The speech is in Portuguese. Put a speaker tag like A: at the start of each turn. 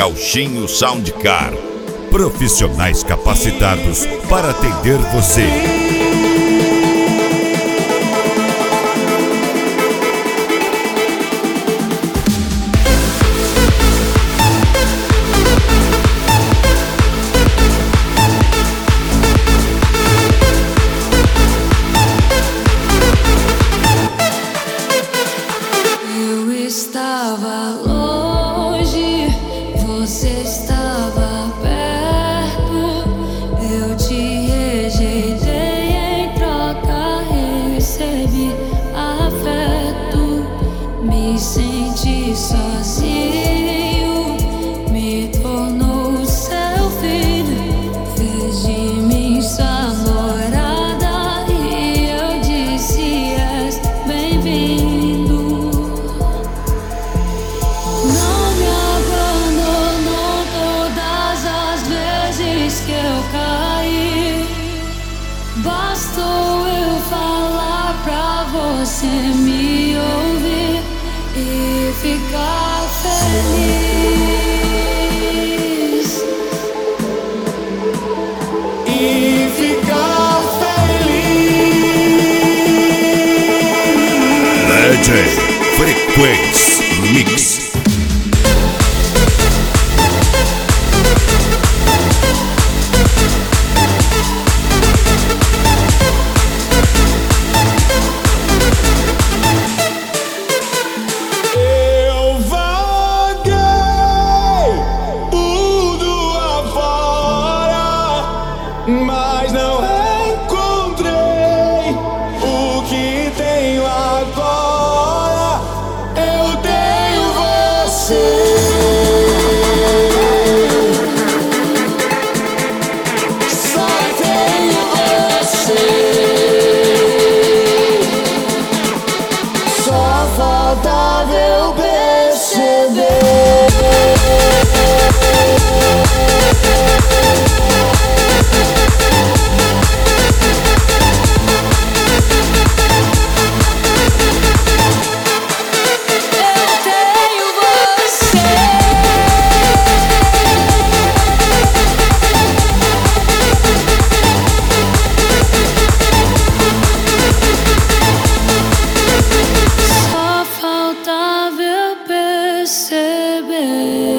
A: Gauchinho Soundcar. Profissionais capacitados para atender você.
B: Estava longe, você estava perto. Eu te rejeitei, em troca recebi afeto. Me senti sozinho, me tornou seu filho, fez de mim sua namorada e eu disse: és bem-vindo. Que eu caí, bastou eu falar pra você me ouvir e ficar feliz.
C: E ficar feliz.
A: DJ Frequência Mix.
C: Mas não encontrei o que tenho agora. Eu tenho você. Só tenho você. Só faltava eu perceber.
B: Só faltava eu perceber.